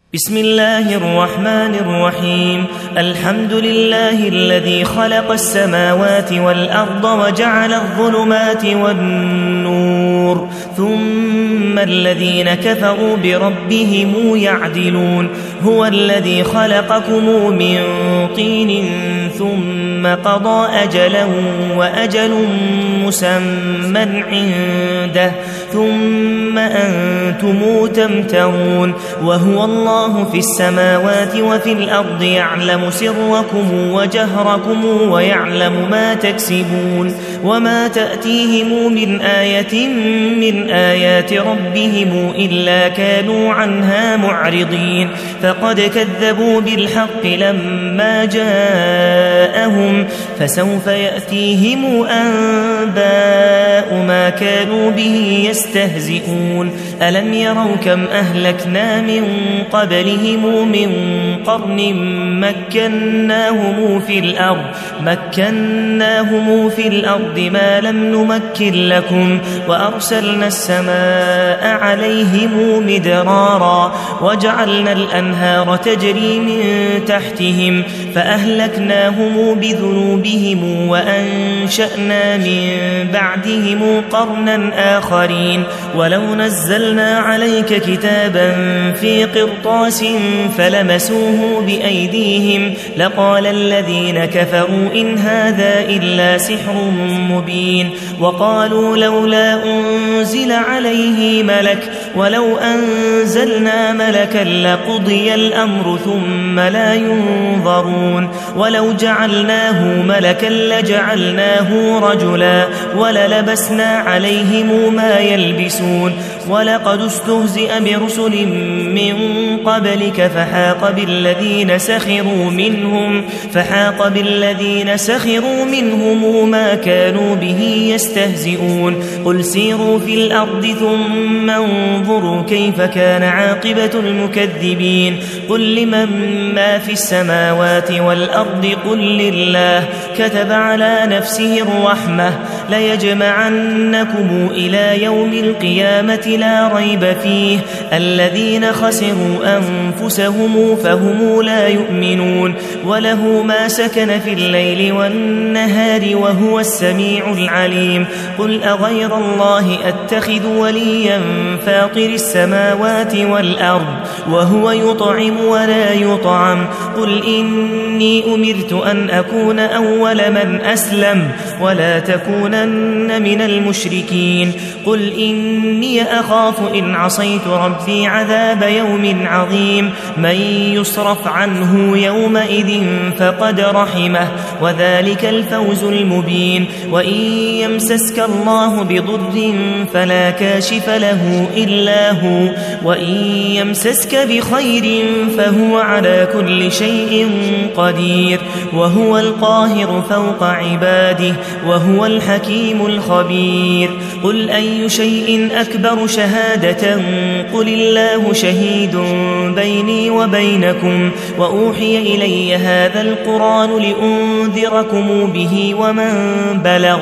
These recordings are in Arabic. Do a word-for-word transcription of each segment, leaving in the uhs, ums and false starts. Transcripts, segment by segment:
بسم الله الرحمن الرحيم. الحمد لله الذي خلق السماوات والأرض وجعل الظلمات والنور ثم الذين كفروا بربهم يعدلون. هو الذي خلقكم من طين ثم قضى أجلا وأجل مسمى عنده ثم أنتم تمترون. وهو الله في السماوات وفي الأرض يعلم سركم وجهركم ويعلم ما تكسبون. وما تأتيهم من آية من آيات ربهم إلا كانوا عنها معرضين. فقد كذبوا بالحق لما جاءهم فسوف يأتيهم أنباء ما كانوا به يستهزئون. ألم يروا كم أهلكنا من قبلهم من قرن مكناهم في الأرض مكناهم في الأرض ما لم نمكن لكم وأرسلنا السماء عليهم مدرارا وجعلنا الأنهار تجري من تحتهم فأهلكناهم بذنوبهم وأنشأنا من بعدهم قرنا آخرين. ولو نزلنا عليك كتابا في قرطاس فلمسوه بأيديهم لقال الذين كفروا إن هذا إلا سحر مبين. وقالوا لولا أنزل عليه ملك ولو أنزلنا ملكا لقضي الأمر ثم لا ينظرون. ولو جعلناه ملكا لجعلناه رجلا وللبسنا عليهم ما يلبسون. ولقد استهزئ برسل من قبلك فحاق بالذين سخروا منهم فحاق بالذين سخروا منهم ما كانوا به يستهزئون. قل سيروا في الأرض ثم انظروا كيف كان عاقبة المكذبين. قل لمن ما في السماوات والأرض قل لله كتب على نفسه الرحمة ليجمعنكم إلى يوم القيامة لا ريب فيه. الذين خسروا أنفسهم فهم لا يؤمنون. وله ما سكن في الليل والنهار وهو السميع العليم. قل أغير الله أتخذ وليا فاطر السماوات والأرض وهو يطعم ولا يطعم. قل إني أمرت أن أكون أول من أسلم ولا تكونن من المشركين. قل إني أخاف إن عصيت ربي عذاب يوم عظيم. من يصرف عنه يومئذ فقد رحمه وذلك الفوز المبين. وإن يمسسك الله بضر فلا كاشف له إلا هو وإن يمسسك بخير فهو على كل شيء قدير. وهو القاهر فوق عباده وهو الحكيم الخبير. قل أي شيء أكبر شهادة قل الله شهيد بيني وبينكم وأوحي إلي هذا القرآن لأنذركم به ومن بلغ.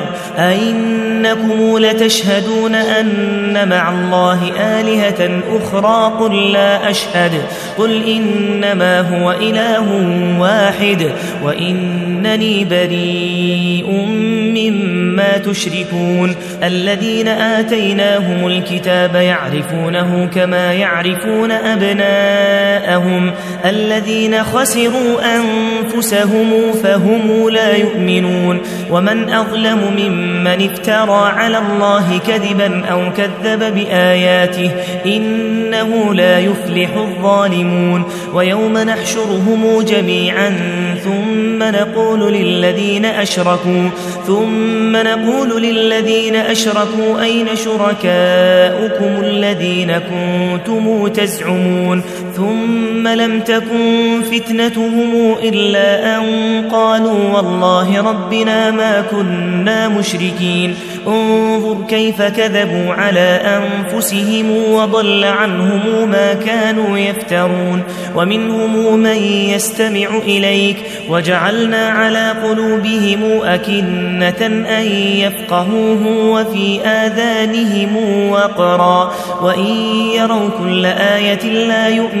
أئنكم لتشهدون أن مع الله آلهة أخرى قل لا أشهد قل إنما هو إله واحد وإنني بريء مما تشركون. الذين آتيناهم الكتاب يعرفونه كما يعرفون أبناءهم الذين خسروا أنفسهم فهم لا يؤمنون. ومن أظلم ممن افترى على الله كذبا أو كذب بآياته إنه لا يفلح الظالمون. ويوم نحشرهم جميعا ثم نقول للذين أشركوا ثم نقول للذين أشركوا أين شركاؤكم الذين كنتم تزعمون ثم لم تكن فتنتهم إلا أن قالوا والله ربنا ما كنا مشركين. انظر كيف كذبوا على أنفسهم وضل عنهم ما كانوا يفترون. ومنهم من يستمع إليك وجعلنا على قلوبهم أكنة أن يفقهوه وفي آذانهم وقرا وإن يروا كل آية لا يؤمنون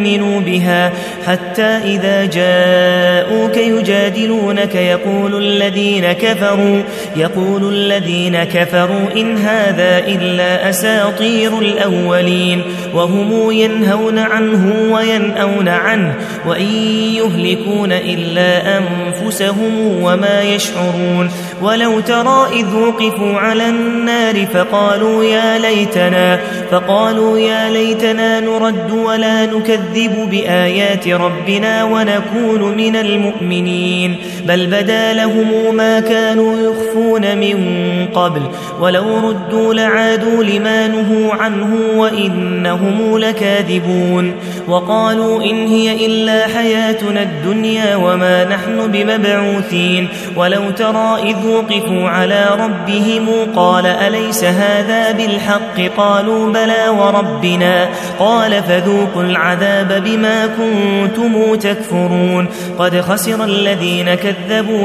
يؤمنوا بها حتى إذا جاءوك يجادلونك يقول الذين كفروا يقول الذين كفروا إن هذا إلا أساطير الأولين وهم ينهون عنه وينأون عنه وإن يهلكون إلا أنفسهم وما يشعرون ولو ترى إذ وقفوا على النار فقالوا يا ليتنا فقالوا يا ليتنا نرد ولا نكذب بآيات ربنا ونكون من المؤمنين بل بدا لهم ما كانوا يخفون من قبل ولو ردوا لعادوا لما نهوا عنه وإنهم لكاذبون وقالوا إن هي إلا حياتنا الدنيا وما نحن بمبعوثين ولو ترى إذ وقفوا على ربهم قال أليس هذا بالحق قالوا بلى وربنا قال فذوقوا العذاب بما كنتم تكفرون قد خسر الذين كذبوا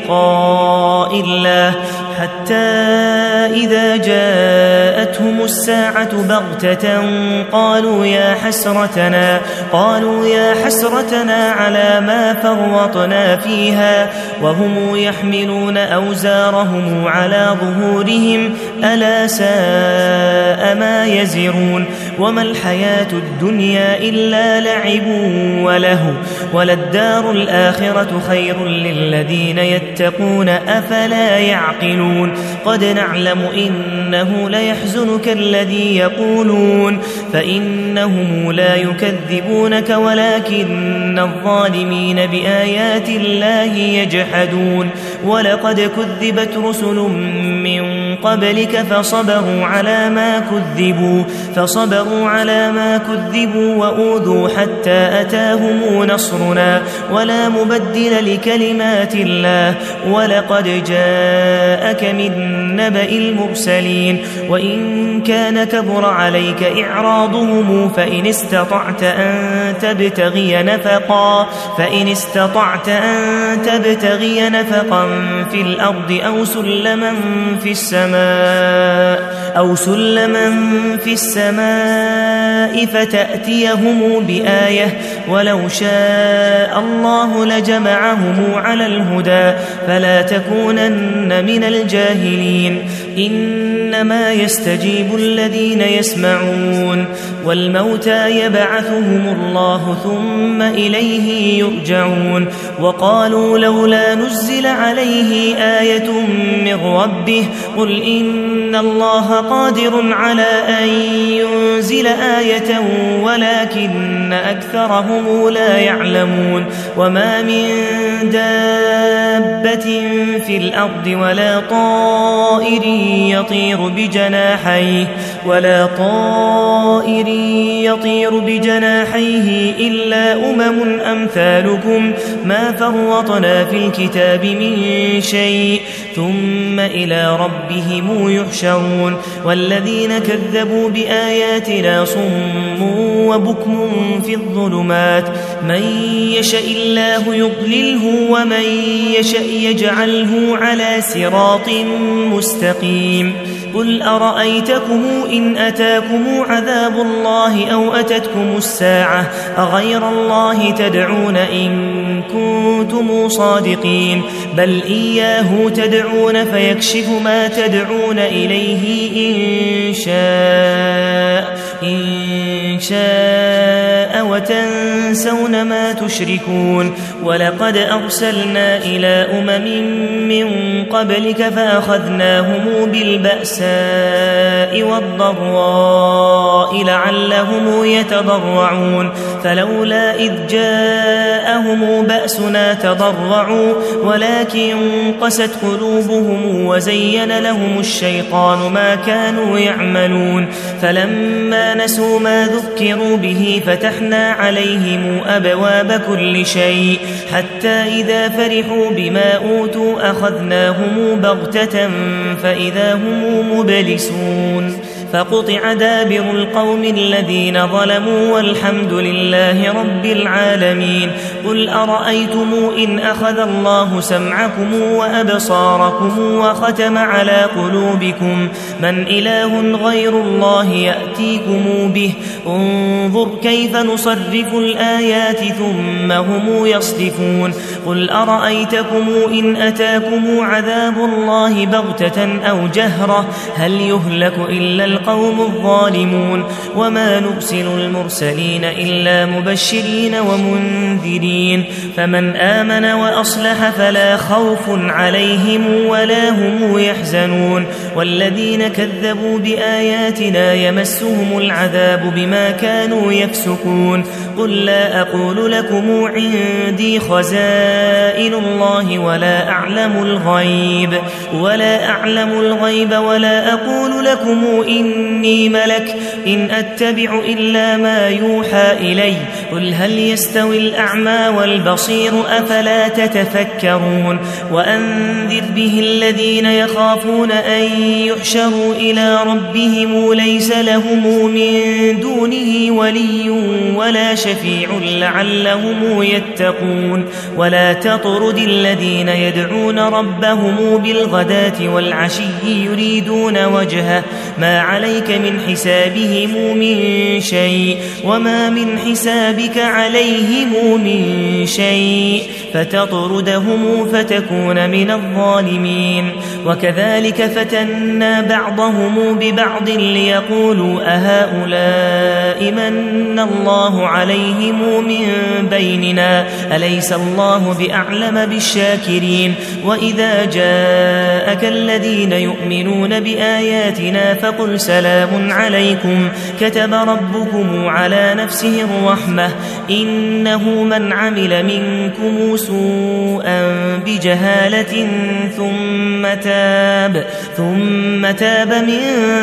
بلقاء الله حتى إذا جاءتهم الساعة بغتة قالوا يا حسرتنا قالوا يا حسرتنا على ما فرطنا فيها وهم يحملون أوزارهم على ظهورهم ألا ساء ما يزرون وما الحياة الدنيا إلا لعب وله وللدار الآخرة خير للذين يتقون أفلا يعقلون قد نعلم إنه ليحزنك الذي يقولون فإنهم لا يكذبونك ولكن الظالمين بآيات الله يجحدون ولقد كذبت رسل من قبلك فصبروا على ما كذبوا فصبروا على ما كذبوا وأوذوا حتى أتاهم نصرنا ولا مبدل لكلمات الله ولقد جاءك من نبأ المرسلين وإن كان كبر عليك إعراضهم فإن استطعت أن تبتغي نفقا فإن استطعت أن تبتغي نفقا في الأرض أو سلما في السماء أو سلما في السماء فتأتيهم بآية ولو شاء الله لجمعهم على الهدى فلا تكونن من الجاهلين إنما يستجيب الذين يسمعون والموتى يبعثهم الله ثم إليه يرجعون وقالوا لولا نزل عليه آية من ربه قل إن الله قادر على أن ينزل آية ولكن أكثرهم لا يعلمون وما من دابة في الأرض ولا طائر يطير بجناحيه ولا طائر يطير بجناحيه إلا أمم أمثالكم ما فرطنا في الكتاب من شيء ثم إلى ربهم يحشرون والذين كذبوا بآياتنا صم وبكم في الظلمات من يشاء الله يضلله ومن يشاء يجعله على صراط مستقيم قل أرأيتكم إن أتاكم عذاب الله أو أتتكم الساعة أغير الله تدعون إن كنتم صادقين بل إياه تدعون فيكشف ما تدعون إليه إن شاء إن شاء وتنسون ما تشركون ولقد أرسلنا إلى أمم من قبلك فأخذناهم بالبأساء والضراء لعلهم يتضرعون فلولا إذ جاءهم بأسنا تضرعوا ولكن قست قلوبهم وزين لهم الشيطان ما كانوا يعملون فلما نسوا ما ذكروا به فتحنا عليهم أبواب كل شيء حتى إذا فرحوا بما أوتوا أخذناهم بغتة فإذا هم مبلسون فقطع دابر القوم الذين ظلموا والحمد لله رب العالمين قل أرأيتم إن أخذ الله سمعكم وأبصاركم وختم على قلوبكم من إله غير الله يأتيكم به انظر كيف نصرف الآيات ثم هم يصدفون قل أرأيتكم إن أتاكم عذاب الله بغتة أو جهرة هل يهلك إلا القوم الظالمون وما نرسل المرسلين إلا مبشرين ومنذرين فمن آمن وأصلح فلا خوف عليهم ولا هم يحزنون والذين كذبوا بآياتنا يمسهم العذاب بما كانوا يفسقون قل لا أقول لكم عندي خزائن الله ولا أعلم الغيب ولا أعلم الغيب ولا أقول لكم إني ملك إن أتبع إلا ما يوحى إلي قل هل يستوي الأعمى والبصير أفلا تتفكرون وأنذر به الذين يخافون أن يحشروا إلى ربهم ليس لهم من دونه ولي ولا شفيع لعلهم يتقون ولا تطرد الذين يدعون ربهم بالغداة والعشي يريدون وجهه ما عليك من حسابهم من شيء وما من حسابك عليهم من شيء فتطردهم فتكون من الظالمين وكذلك فتنا بعضهم ببعض ليقولوا أهؤلاء من الله عليهم من بيننا أليس الله بأعلم بالشاكرين وإذا جاءك الذين يؤمنون بآياتنا فقل سلام عليكم كتب ربكم على نفسه الرحمة إنه من عمل منكم سوءا بجهالة ثم تاب ثم تاب من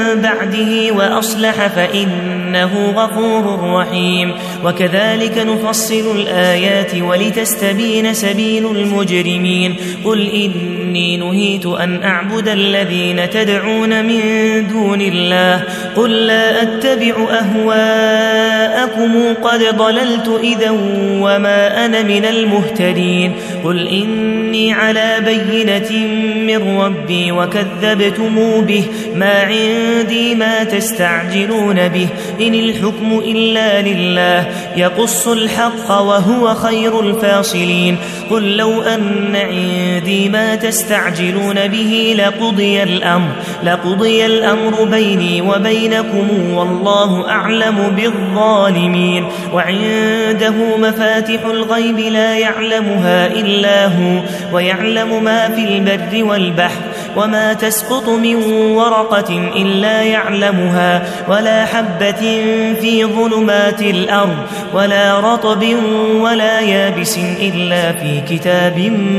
بعده وأصلح فإنه غفور رحيم وكذلك نفصل الآيات ولتستبين سبيل المجرمين قل إني نهيت أن أعبد الذين تدعون من دون الله قل لا أتبع أهواءكم قد ضللت إذا وما أنا من المهتدين قل إني على بينة من ربي وكذبتم به ما عندي ما تستعجلون به إن الحكم إلا لله يقص الحق وهو خير الفاصلين قل لو أن عندي ما تستعجلون به لقضي الأمر لقضي الأمر بيني وبينكم والله أعلم بالظالمين وعنده مفاتح الغيب لا يعلمها إلا هو ويعلم ما في البر والبحر وما تسقط من ورقة إلا يعلمها ولا حبة في ظلمات الأرض ولا رطب ولا يابس إلا في كتاب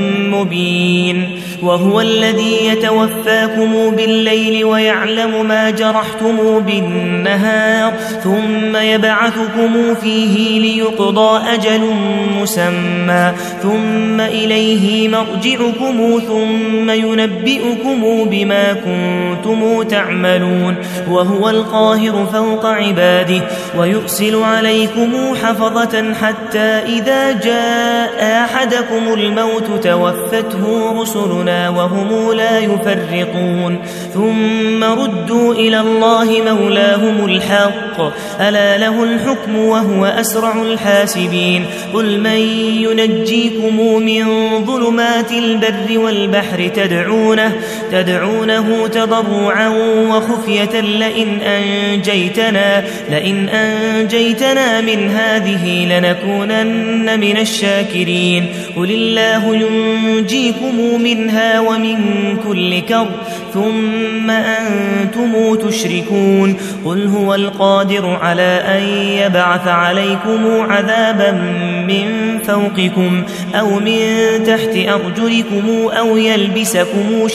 مبين وهو الذي يتوفاكم بالليل ويعلم ما جرحتم بالنهار ثم يبعثكم فيه ليقضى أجل مسمى ثم إليه مرجعكم ثم ينبئكم بما كنتم تعملون وهو القاهر فوق عباده ويرسل عليكم حفظة حتى إذا جاء أحدكم الموت توفته رسلنا وهم لا يفرقون ثم ردوا إلى الله مولاهم الحق ألا له الحكم وهو أسرع الحاسبين قل من ينجيكم من ظلمات البر والبحر تدعونه, تدعونه تضرعا وخفية لئن أنجيتنا, لئن أنجيتنا من هذه لنكونن من الشاكرين قل الله ينجيكم منها ومن كل كرب ثم أنتم تشركون قل هو القادر على أن يبعث عليكم عذابا من فوقكم أو من تحت أرجلكم أو يلبسكم شيعا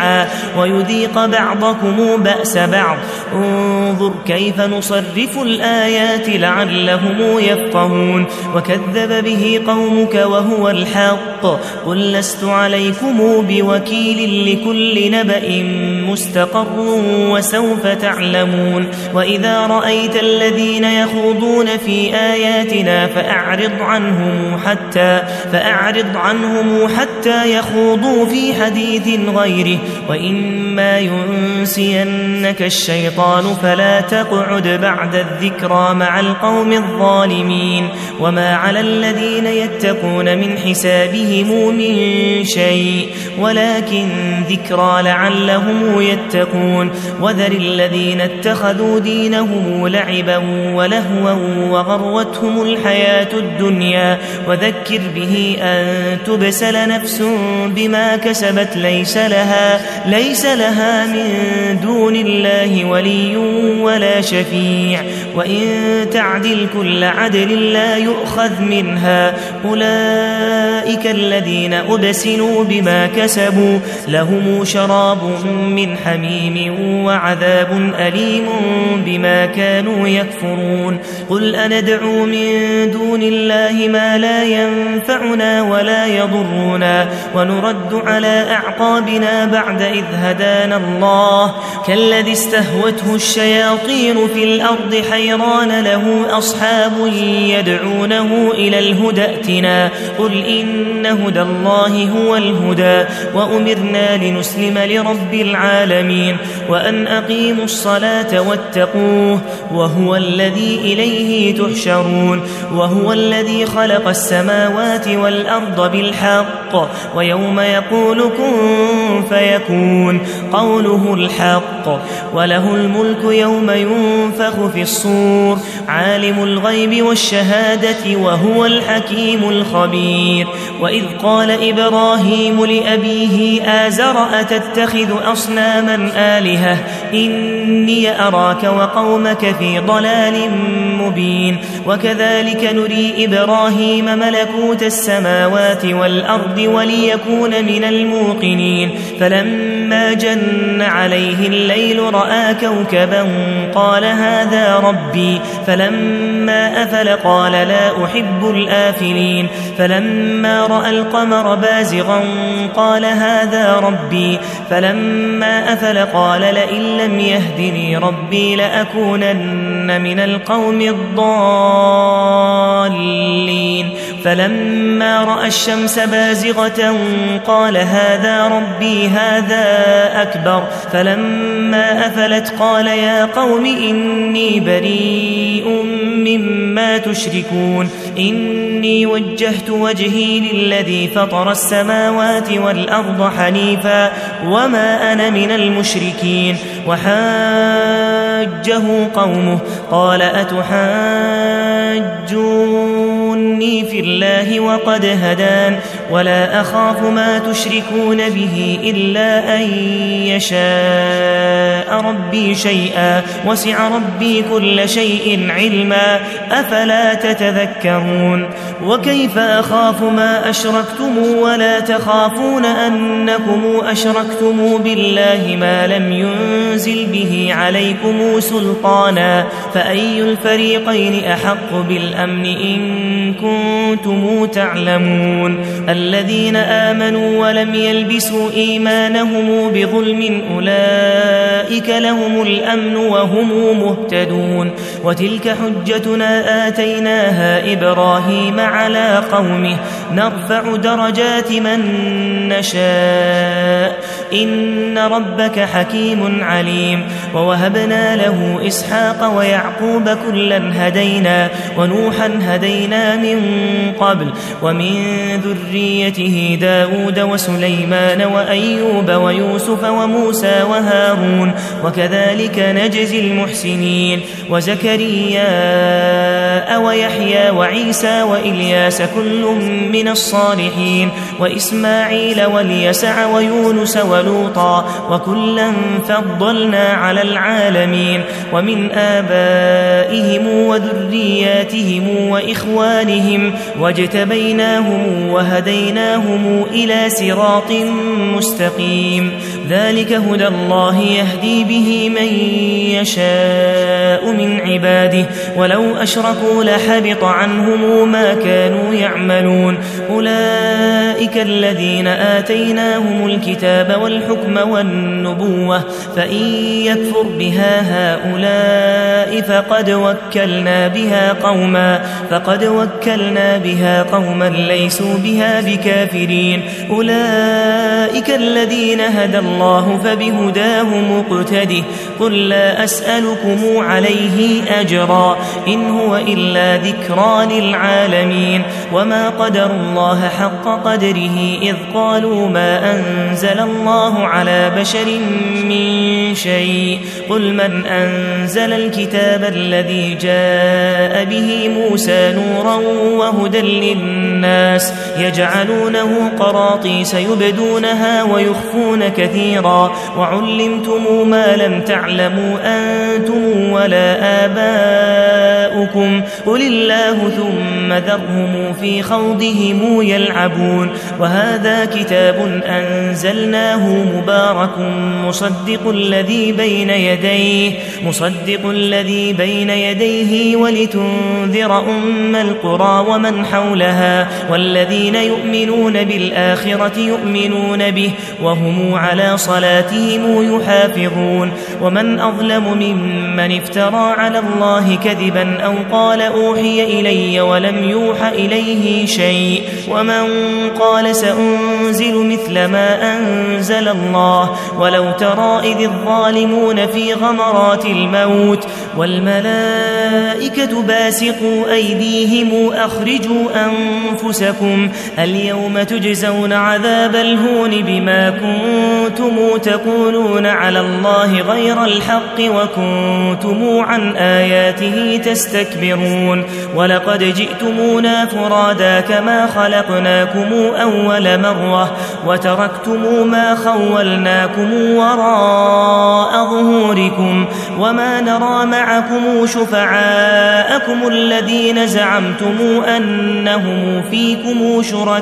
جميعا ويذيق بعضكم بأس بعض انظر كيف نصرف الآيات لعلهم يفقهون وكذب به قومك وهو الحق قل لست عليكم بوكيل لكل نبأ مستقر وسوف تعلمون وإذا رأيت الذين يخوضون في آياتنا فأعرض عنهم حتى فأعرض عنهم حتى يخوضوا في حديث غيره وإما ينسينك الشيطان فلا تقعد بعد الذكرى مع القوم الظالمين وما على الذين يتقون من حسابهم من شيء ولكن ذكرى لعلهم يتقون وذر الذين اتخذوا دينهم لعبا ولهوا وغرتهم الحياة الدنيا وذكر به أن تبسل نفس بما كسبت ليس لها, ليس لها من دون الله ولي ولا شفيع وإن تعدل كل عدل لا يؤخذ منها أولئك الذين أبسلوا بما كسبوا لهم شراب من حميم وعذاب أليم بما كانوا يكفرون قل أندعو من دون الله ما لا ينفعنا ولا يضرنا ونرد على أعقابنا بعد إذ هدانا الله كالذي استهوته الشياطين في الأرض حيران له أصحاب يدعونه إلى الهدى ائتنا قل إن هدى الله هو الهدى وأمرنا لنسلم لرب العالمين وأن أقيموا الصلاة واتقوه وهو الذي إليه تحشرون وهو الذي خلق السماوات والأرض بالحق ويوم يقول كن فيكون قوله الحق وله الملك يوم ينفخ في الصور عالم الغيب والشهادة وهو الحكيم الخبير وإذ قال إبراهيم لأبيه آزر أتتخذ أصناما آلهة إني أراك وقومك في ضلال مبين وكذلك نري إبراهيم ملكوت السماوات والأرض وليكون من الموقنين فلما جن عليه الليل رأى كوكبا قال هذا ربي فلما أفل قال لا أحب الآفلين فلما رأى القمر بازغا قال هذا ربي فلما أفل قال لئن لم يهدني ربي لأكونن من القوم الضالين فلما رأى الشمس بازغة قال هذا ربي هذا أكبر فلما أفلت قال يا قوم إني بريء مما تشركون إني وجهت وجهي للذي فطر السماوات والأرض حنيفا وما أنا من المشركين وحاجه قومه قال أتحاجوني في الله وقد هدان ولا أخاف ما تشركون به إلا أن يشاء ربي شيئا وسع ربي كل شيء علما أفلا تتذكرون وكيف أخاف ما أشركتم ولا تخافون أنكم أشركتم بالله ما لم ينزل به عليكم سلطانا فأي الفريقين أحق بالأمن إن كنتم تعلمون الذين آمنوا ولم يلبسوا إيمانهم بظلم أولئك لهم الأمن وهم مهتدون وتلك حجتنا آتيناها إبراهيم على قومه نرفع درجات من نشاء إن ربك حكيم عليم ووهبنا له إسحاق ويعقوب كلا هدينا ونوحا هدينا من قبل ومن ذريته داود وسليمان وأيوب ويوسف وموسى وهارون وكذلك نجزي المحسنين وزكريا ويحيى وعيسى وإلياس كل من الصالحين وإسماعيل واليسع ويونس ولوطا وكلا فضلنا على العالمين ومن آبائهم وذرياتهم وإخوانهم واجتبيناهم وهديناهم إلى صراط مستقيم ذلك هدى الله يهدي به من يشاء من عباده ولو أشركوا لحبط عنهم ما كانوا يعملون أولئك الذين آتيناهم الكتاب والحكم والنبوة فإن يكفر بها هؤلاء فقد وكلنا بها قوما فقد وكلنا بها قوما ليسوا بها بكافرين أولئك الذين هدى الله فبهداه مقتده قل لا أسألكم عليه أجرا إن هو إلا ذكرى للعالمين وما قدر الله حق قدره إذ قالوا ما أنزل الله على بشر من شيء قل من أنزل الكتاب الذي جاء به موسى نورا وهدى للناس يجعلونه قراطيس يبدونها ويخفون كثيرا وعلمتم ما لم تعلموا أنتم ولا آباؤكم قل الله ثم ذرهم في خوضهم يلعبون وهذا كتاب أنزلناه مبارك مصدق الذي بين يديه مصدق الذي بين يديه ولتنذر أم القرى ومن حولها والذين يؤمنون بالآخرة يؤمنون به وهم على صلاتهم يحافظون ومن أظلم ممن افترى على الله كذبا أو قال أوحي إلي ولم يوحى إليه شيء ومن قال سأنزل مثل ما أنزل الله ولو ترى إذ الظالمون في غمرات الموت والملائكة باسطوا أيديهم أخرجوا أنفسكم اليوم تجزون عذاب الهون بما كنتم تقولون على الله غير الحق وكنتم عن آياته تستكبرون ولقد جئتمونا فرادا كما خلقناكم أول مرة وتركتم ما خولناكم وراء ظهوركم وما نرى معكم شفعاءكم الذين زعمتم أنهم فيكم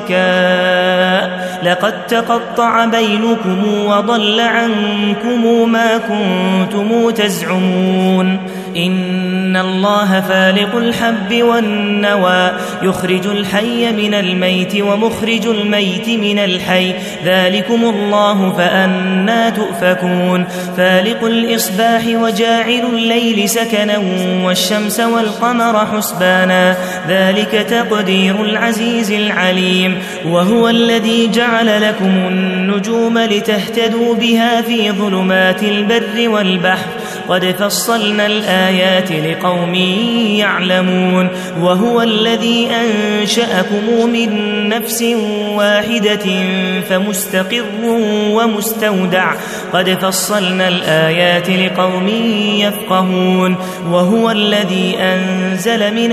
شركاء لقد تقطع بينكم وضل عنكم ما كنتم تزعمون إن الله فالق الحب والنوى يخرج الحي من الميت ومخرج الميت من الحي ذلكم الله فأنى تؤفكون فالق الإصباح وجاعل الليل سكنا والشمس والقمر حسبانا ذلك تقدير العزيز العليم وهو الذي جعل لكم النجوم لتهتدوا بها في ظلمات البر والبحر قد فصلنا الآيات لقوم يعلمون وهو الذي أنشأكم من نفس واحدة فمستقر ومستودع قد فصلنا الآيات لقوم يفقهون وهو الذي أنزل من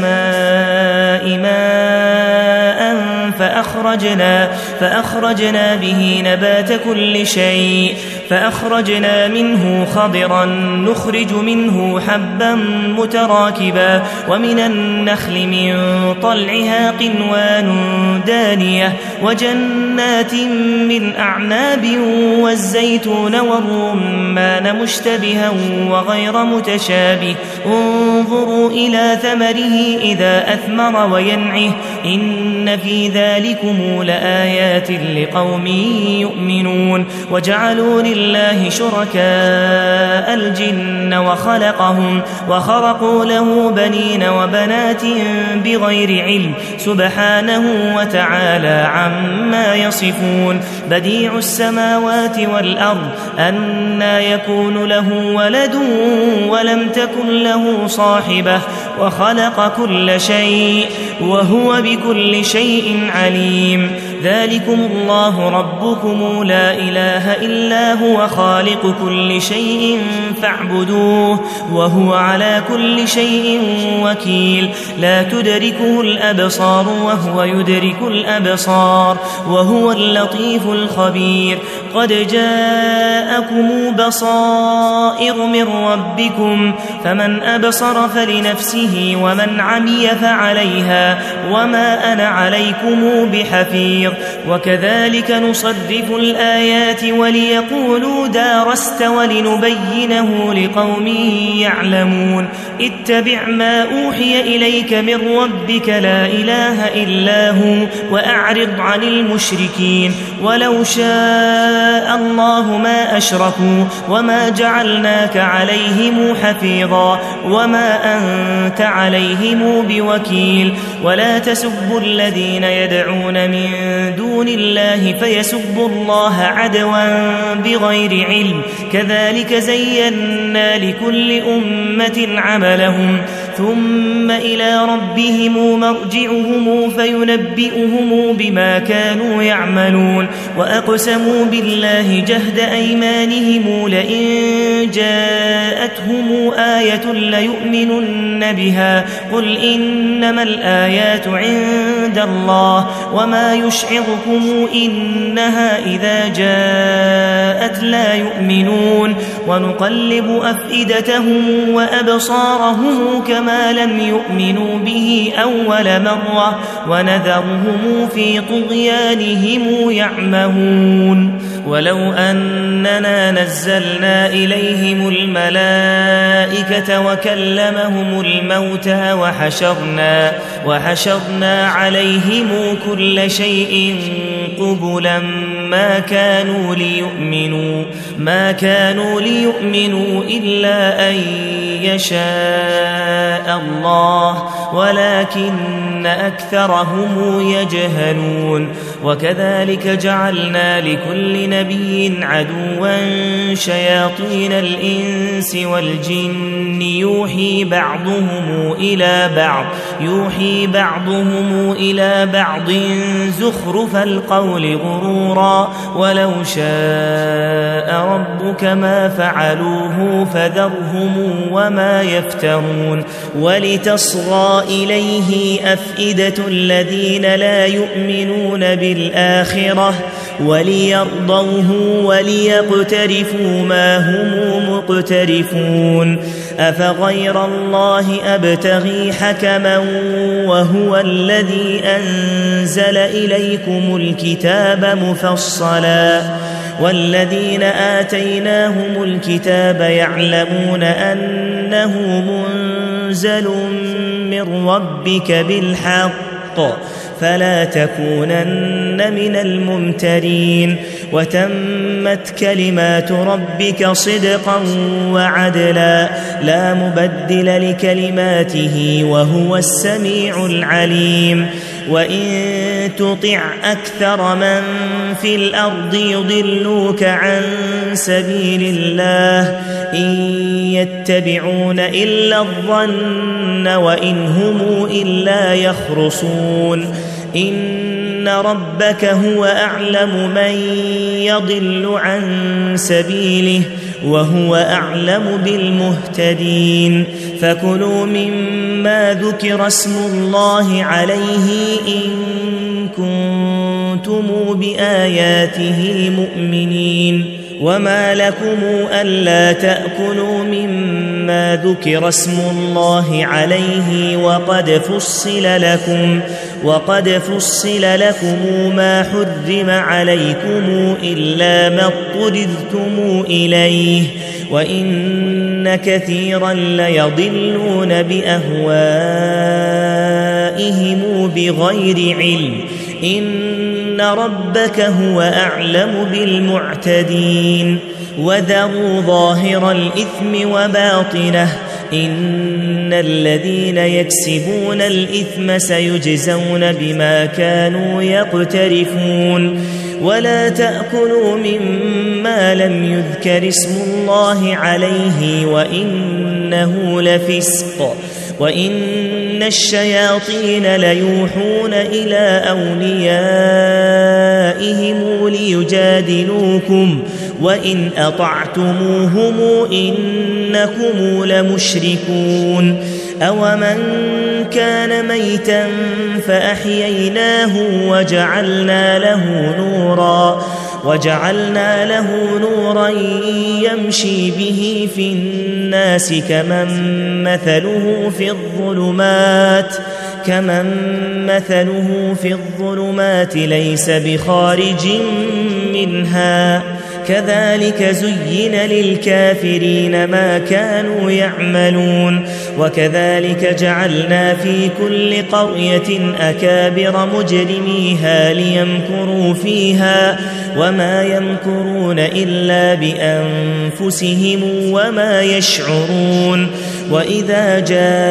السماء ماء فأخرجنا, فأخرجنا به نبات كل شيء فأخرجنا منه خضرا نخرج منه حبا متراكبا ومن النخل من طلعها قنوان دانية وجنات من أعناب والزيتون والرمان مشتبها وغير متشابه انظروا إلى ثمره إذا أثمر وينعه إن في ذلكم لآيات لقوم يؤمنون وجعلوا لله شركاء الجن وخلقهم وخرقوا له بنين وبنات بغير علم سبحانه وتعالى عما يصفون بديع السماوات والأرض أنى يكون له ولد ولم تكن له صاحبة وخلق كل شيء وهو بكل شيء عليم ذلكم الله ربكم لا إله إلا هو خالق كل شيء فاعبدوه وهو على كل شيء وكيل لا تدركه الأبصار وهو يدرك الأبصار وهو اللطيف الخبير قد جاءكم بصائر من ربكم فمن أبصر فلنفسه ومن عمي فعليها وما أنا عليكم بحفيظ وكذلك نصرف الآيات وليقولوا دارست ولنبينه لقوم يعلمون اتبع ما أوحي إليك من ربك لا إله إلا هو وأعرض عن المشركين ولو شاء الله ما أشركوا وما جعلناك عليهم حفيظا وما أنت عليهم بوكيل ولا تسبوا الذين يدعون من دون الله فيسبوا الله عدوا بغير علم كذلك زينا لكل أمة عملهم ثم إلى ربهم مرجعهم فينبئهم بما كانوا يعملون وأقسموا بالله جهد أيمانهم لئن جاءتهم آية ليؤمنن بها قل إنما الآيات عند الله وما يشعركم إنها إذا جاءت لا يؤمنون ونقلب أفئدتهم وأبصارهم كما لم يؤمنوا به أول مرة ونذرهم في طغيانهم يعمهون ولو أننا نزلنا إليهم الملائكة وكلمهم الموتى وحشرنا, وحشرنا عليهم كل شيء قبلا ما كانوا ليؤمنوا ما كانوا ليؤمنوا إلا أن يشاء الله ولكن أكثرهم يجهلون وكذلك جعلنا لكل نبي عدوا شياطين الإنس والجن يوحي بعضهم إلى بعض يوحي بعضهم إلى بعض زخرف القول غرورا ولو شاء ربك ما فعلوه فذرهم وما يفترون ولتصغى إليه أفئدة الذين لا يؤمنون بالآخرة وليرضوه وليقترفوا ما هم مقترفون أفغير الله أبتغي حكما وهو الذي أنزل إليكم الكتاب مفصلا والذين آتيناهم الكتاب يعلمون أنه منزل من ربك بالحق فلا تكونن من الممترين وتمت كلمات ربك صدقا وعدلا لا مبدل لكلماته وهو السميع العليم وإن تطع أكثر من في الأرض يضلوك عن سبيل الله إن يتبعون إلا الظن وإن هم إلا يخرصون إن ربك هو أعلم من يضل عن سبيله وهو أعلم بالمهتدين فكلوا مما ذكر اسم الله عليه إن كنتم بآياته مؤمنين وما لكم ألا تأكلوا مما ذكر اسم الله عليه وقد فصل لكم وقد فصل لكم ما حرم عليكم إلا ما اضطررتم إليه وإن كثيرا ليضلون بأهوائهم بغير علم إن ربك هو أعلم بالمعتدين وذروا ظاهر الإثم وباطنه إن الذين يكسبون الإثم سيجزون بما كانوا يقترفون ولا تأكلوا مما لم يذكر اسم الله عليه وإنه لفسق وإن الشياطين ليوحون إلى أوليائهم ليجادلوكم وإن أطعتموهم إنكم لمشركون أومن كان ميتا فأحييناه وجعلنا له نورا وجعلنا له نورا يمشي به في الناس كمن مثله في الظلمات كمن مثله في الظلمات ليس بخارج منها كذلك زين للكافرين ما كانوا يعملون وكذلك جعلنا في كل قرية أكابر مجرميها ليمكروا فيها وما يمكرون إلا بأنفسهم وما يشعرون وإذا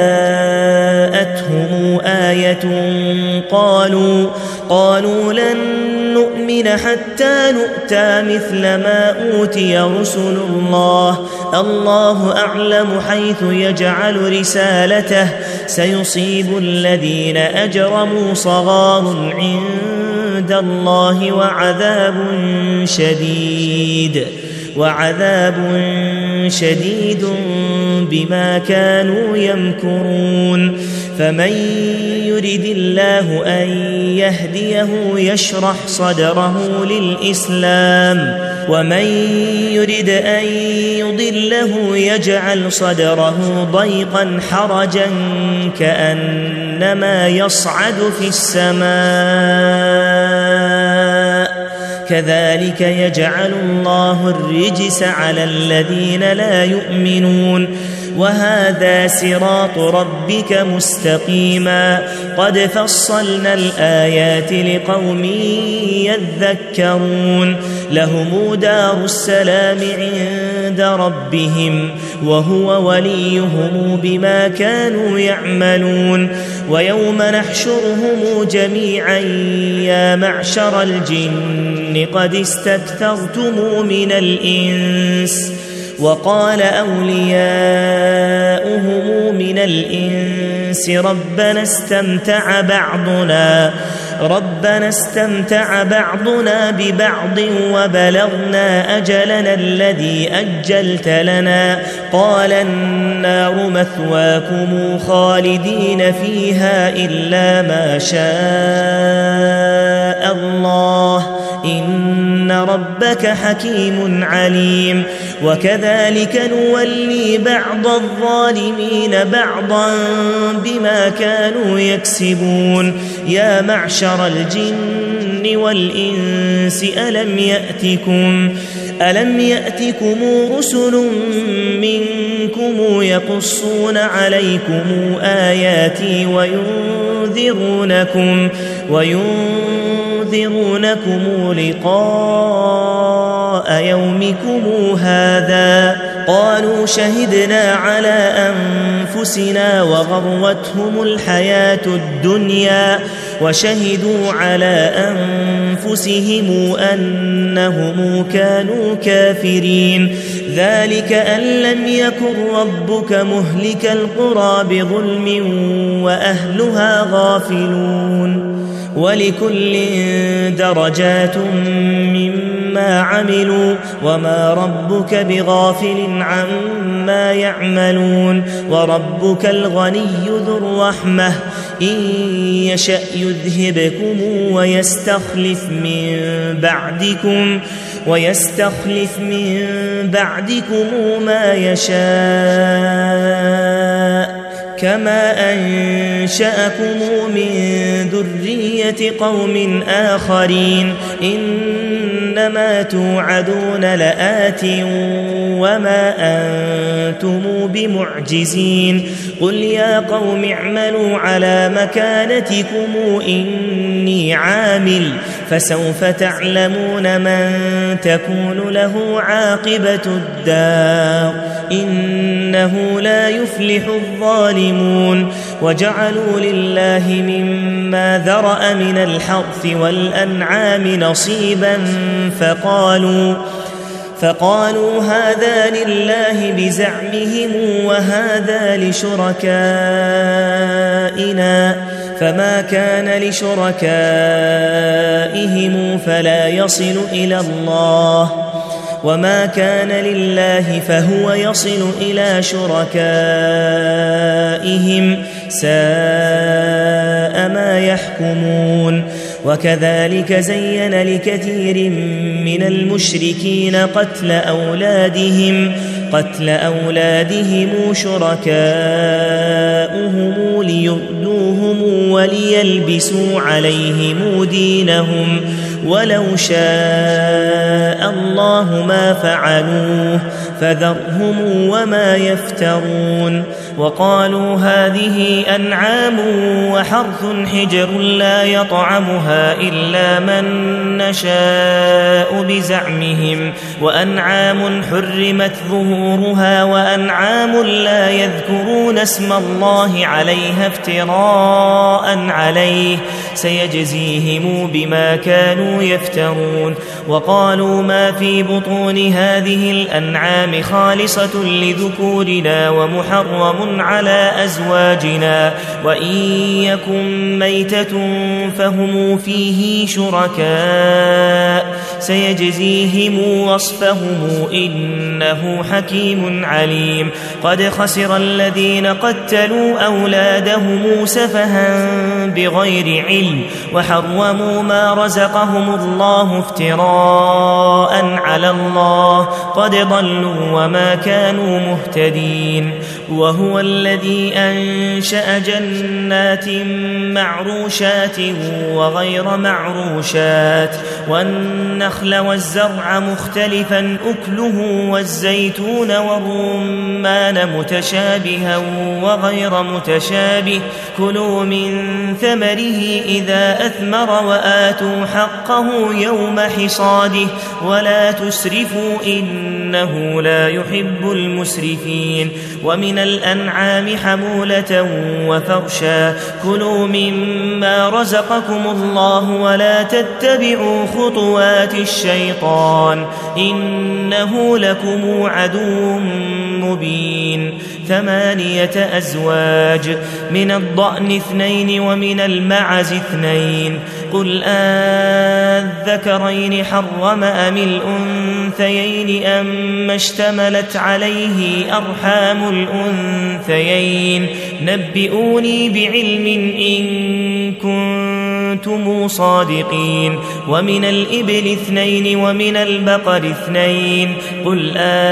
جاءتهم آية قالوا قالوا لن نؤمن حتى نؤتى مثل ما أوتي رسل الله الله أعلم حيث يجعل رسالته سيصيب الذين أجرموا صغار عند الله وعذاب شديد وعذاب شديد بما كانوا يمكرون فمن يرد الله أن يهديه يشرح صدره للإسلام ومن يرد أن يضله يجعل صدره ضيقا حرجا كأنما يصعد في السماء كذلك يجعل الله الرجس على الذين لا يؤمنون وهذا صراط ربك مستقيما قد فصلنا الآيات لقوم يذكرون لهم دار السلام عند ربهم وهو وليهم بما كانوا يعملون ويوم نحشرهم جميعا يا معشر الجن قد استكثرتم من الإنس وقال أولياؤهم من الإنس ربنا استمتع بعضنا ربنا استمتع بعضنا ببعض وبلغنا أجلنا الذي أجلت لنا قال النار مثواكم خالدين فيها إلا ما شاء الله إن ربك حكيم عليم وكذلك نولي بعض الظالمين بعضا بما كانوا يكسبون يا معشر الجن والإنس ألم يأتكم ألم يأتكم رسل منكم يقصون عليكم آياتي وينذرونكم وينذرونكم لقاء يومكم هذا قالوا شهدنا على أنفسنا وغرتهم الحياة الدنيا وشهدوا على أنفسهم أنهم كانوا كافرين ذلك أن لم يكن ربك مهلك القرى بظلم وأهلها غافلون ولكل درجات مما عملوا وما ربك بغافل عما يعملون وربك الغني ذو الرحمة إن يشأ يذهبكم ويستخلف من بعدكم ويستخلف من بعدكم ما يشاء كما أنشأكم من ذرية قوم آخرين إنما توعدون لآت وما أنتم بمعجزين قل يا قوم اعملوا على مكانتكم إني عامل فسوف تعلمون من تكون له عاقبة الدار إنه لا يفلح الظالمون وجعلوا لله مما ذرأ من الحرث والأنعام نصيبا فقالوا فقالوا هذا لله بزعمهم وهذا لشركائنا فما كان لشركائهم فلا يصل إلى الله وما كان لله فهو يصل إلى شركائهم ساء ما يحكمون وكذلك زين لكثير من المشركين قتل أولادهم قتل أولادهم شركاؤهم ليردوهم وليلبسوا عليهم دينهم ولو شاء الله ما فعلوه فذرهم وما يفترون وقالوا هذه أنعام وحرث حجر لا يطعمها إلا من نشاء بزعمهم وأنعام حرمت ظهورها وأنعام لا يذكرون اسم الله عليها افتراء عليه سيجزيهم بما كانوا يفترون وقالوا ما في بطون هذه الأنعام خالصة لذكورنا ومحرم على أزواجنا وإن يكن ميتة فهم فيه شركاء سيجزيهم وصفهم إنه حكيم عليم قد خسر الذين قتلوا أولادهم سفها بغير علم وحرموا ما رزقهم الله افتراء على الله قد ضلوا وما كانوا مهتدين وهو الذي أنشأ جنات معروشات وغير معروشات والنخل والزرع مختلفا أكله والزيتون والرمان متشابها وغير متشابه كلوا من ثمره إذا أثمر وآتوا حقه يوم حصاده ولا تسرفوا إنه لا يحب المسرفين ومن الأنعام حمولة وفرشا كلوا مما رزقكم الله ولا تتبعوا خطوات الشيطان إنه لكم عدو مبين ثمانية أزواج من الضأن اثنين ومن المعز اثنين قل أذكرين حرم أم الأنثيين أم اشتملت عليه أرحام الأنثيين نبئوني بعلم إن كنتم صادقين ومن الإبل اثنين ومن البقر اثنين قل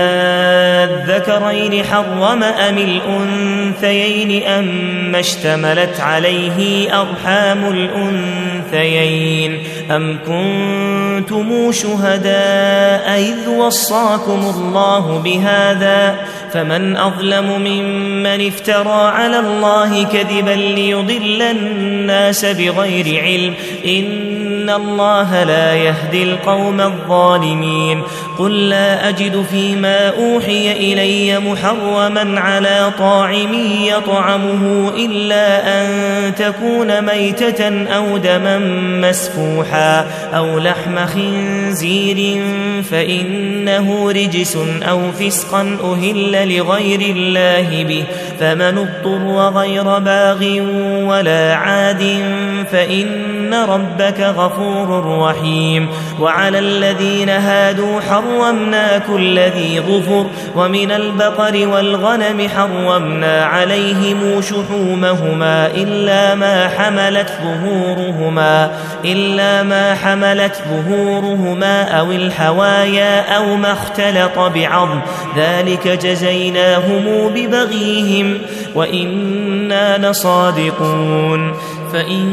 أذكرين حرم أم الأنثيين أم اشتملت عليه أرحام الأنثيين أم كنتم شهداء إذ وصاكم الله بهذا فمن أظلم ممن افترى على الله كذبا ليضل الناس بغير علم إن الله لا يهدي القوم الظالمين قل لا أجد فيما أوحي إلي محرما على طاعم يطعمه إلا أن تكون ميتة أو دما مسفوحا أو لحم خنزير فإنه رجس أو فسقا أهل لغير الله به فمن اضطر غير باغ ولا عاد فإن ربك غفور رحيم وعلى الذين هادوا حرمنا كل ذي ظفر ومن البقر والغنم حرمنا عليهم شحومهما إلا ما حملت ظهورهما إلا ما حملت ظهورهما أو الحوايا أو ما اختلط بعظم ذلك جزيناهم ببغيهم وإنا لصادقون فإن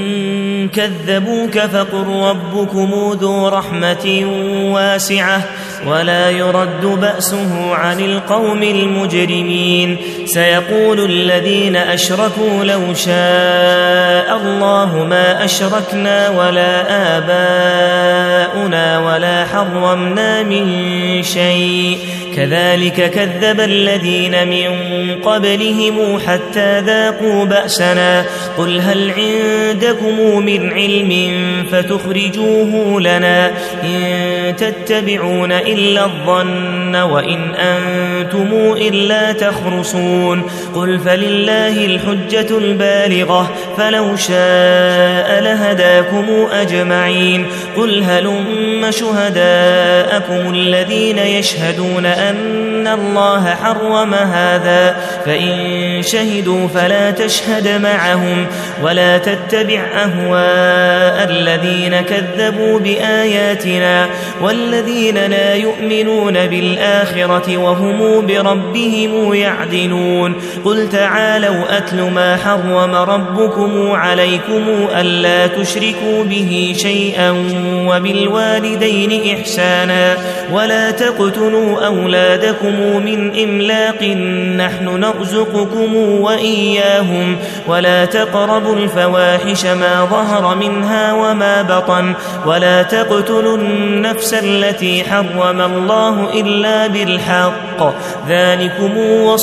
كذبوك فقل ربكم ذو رحمة واسعة ولا يرد بأسه عن القوم المجرمين سيقول الذين أشركوا لو شاء الله ما أشركنا ولا آباؤنا ولا حرمنا من شيء كذلك كذب الذين من قبلهم حتى ذاقوا بأسنا قل هل عندكم من علم فتخرجوه لنا إن تتبعون إلا الظن وإن أنتم إلا تخرصون قل فلله الحجة البالغة فلو شاء لهداكم أجمعين قل هلم شهداءكم الذين يشهدون أن الله حرم هذا، فإن شهدوا فلا تشهد معهم، ولا تتبع أهواء الذين كذبوا بآياتنا والذين لا يؤمنون بالآخرة وهم بربهم يعدلون. قل تعالوا أتل ما حرم ربكم عليكم ألا تشركوا به شيئا وبالوالدين إحسانا ولا تقتلوا أولادكم من إملاق نحن نرزقكم وإياهم ولا تقربوا الفواحش ما ظهر منها وما بطن ولا تقتلوا النفس التي حرم الله إلا بالحق ذلكم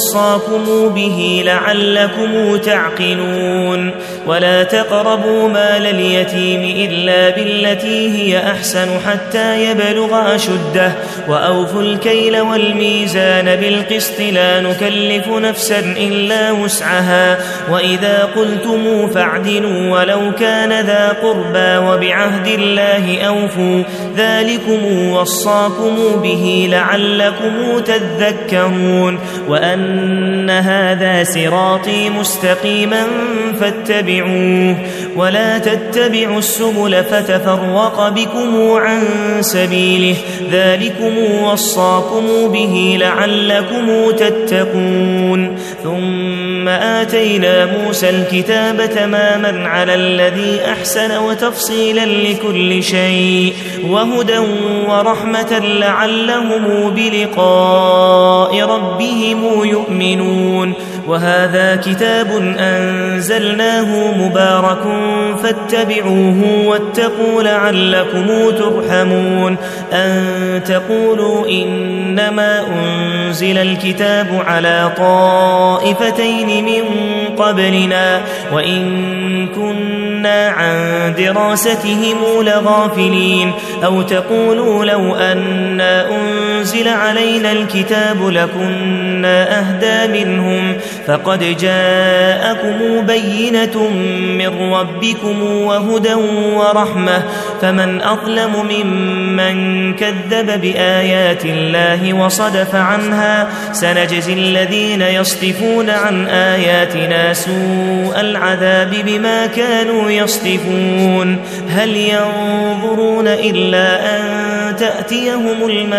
وصاكم به لعلكم تعقلون. ولا تقربوا مال اليتيم إلا بالتي هي أحسن حتى يبلغ أشده وأوفوا الكيل والميزان بالقسط لا نكلف نفسا إلا وسعها وإذا قلتم فاعدلوا ولو كان ذا قربى وبعهد الله أوفوا ذلكم وصاكم به لعلكم تذكرون. وأن هذا صراطي مستقيما فاتبعوه ولا تتبعوا السبل فتفرق بكم عن سبيله ذلكم وصاكم به لعلكم تتقون. ثم آتينا موسى الكتاب تماما على الذي أحسن وتفصيلا لكل شيء وهدى ورحمة لعلهم بلقاء ربهم يؤمنون. وهذا كتاب أنزلناه مبارك فاتبعوه واتقوا لعلكم ترحمون. أن تقولوا إنما أنزل الكتاب على طائفتين من قبلنا وإن كنا عن دراستهم لغافلين. أو تقولوا لو أنا أنزل علينا الكتاب لكنا أهدى منهم فقد جاءكم بينة من ربكم وهدى ورحمة فمن أظلم ممن كذب بآيات الله وصدف عنها سنجزي الذين يصدفون عن آياتنا سوء العذاب بما كانوا يصدفون. هل ينظرون إلا أن تأتيهم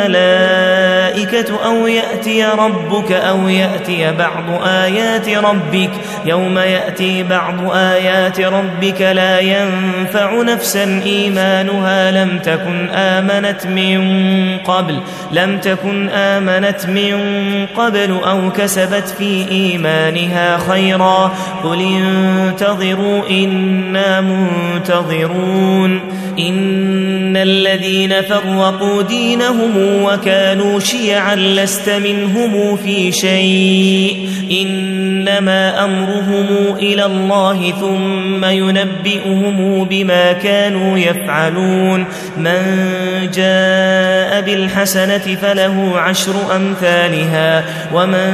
الملائكة أو يأتي ربك أو يأتي بعض آيات ربك يوم يأتي بعض آيات ربك لا ينفع نفسا إيمانها لم تكن آمنت من قبل لم تكن آمنت من قبل أو كسبت في إيمانها خيرا قل انتظروا إنا منتظرون. إن الذين فرقوا دينهم وكانوا شيعا لست منهم في شيء إنما أمرهم إلى الله ثم ينبئهم بما كانوا يفعلون. من جاء بالحسنة فله عشر أمثالها ومن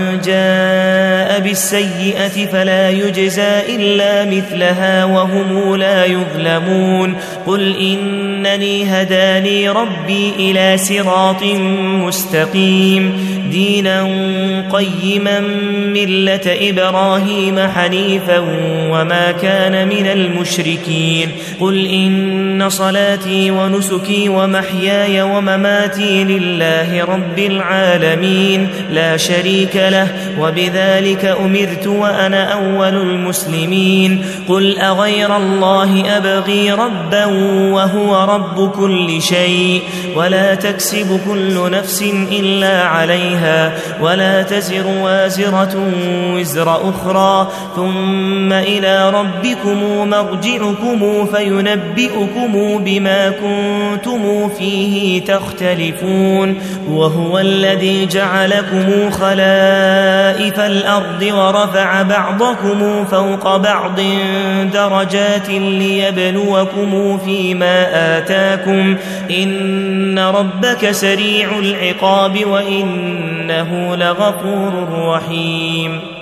جاء بالسيئة فلا يجزى إلا مثلها وهم لا يظلمون. قل إنني هداني ربي إلى صراط مستقيم دينا قيما ملة إبراهيم حنيفا وما كان من المشركين. قل إن صلاتي ونسكي ومحياي ومماتي لله رب العالمين لا شريك له وبذلك أمرت وأنا أول المسلمين. قل أغير الله أبغي ربا وهو رب كل شيء ولا تكسب كل نفس إلا عليها ولا تزر وازرة وزر أخرى ثم إلى ربكم مرجعكم فينبئكم بما كنتم فيه تختلفون. وهو الذي جعلكم خلائف الأرض ورفع بعضكم فوق بعض درجات ليبلوكم فيما آتاكم إن ربك سريع العقاب وإنه لغفور رحيم.